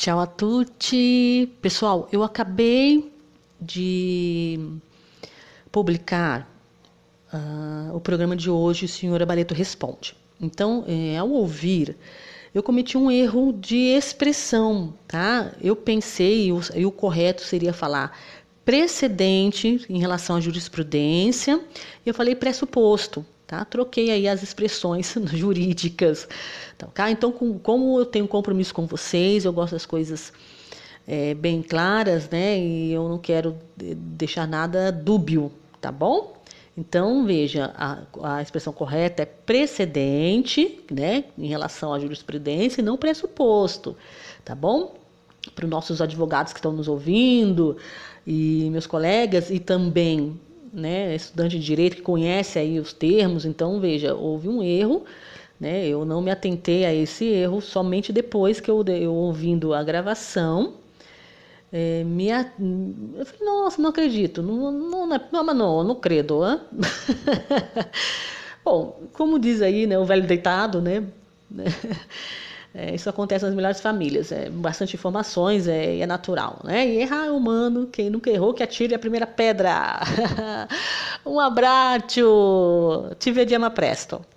Ciao a tutti. Pessoal, eu acabei de publicar o programa de hoje, o Senhora Barreto Responde. Então, ao ouvir, eu cometi um erro de expressão, tá? Eu pensei, e o correto seria falar precedente em relação à jurisprudência, e eu falei pressuposto. Tá? Troquei aí as expressões jurídicas. Então, como eu tenho compromisso com vocês, eu gosto das coisas bem claras, né? E eu não quero deixar nada dúbio, tá bom? Então, veja, a expressão correta é precedente, né? Em relação à jurisprudência e não pressuposto, tá bom? Para os nossos advogados que estão nos ouvindo e meus colegas e também, né, estudante de direito que conhece aí os termos. Então, veja, houve um erro, né? Eu não me atentei a esse erro somente depois que eu ouvindo a gravação, eu falei, nossa, não acredito, não credo, hein? Bom, como diz aí, né, o velho deitado, né? Isso acontece nas melhores famílias, bastante informações, é natural, né? E errar é humano, quem nunca errou que atire a primeira pedra. Um abraço, ci vediamo presto.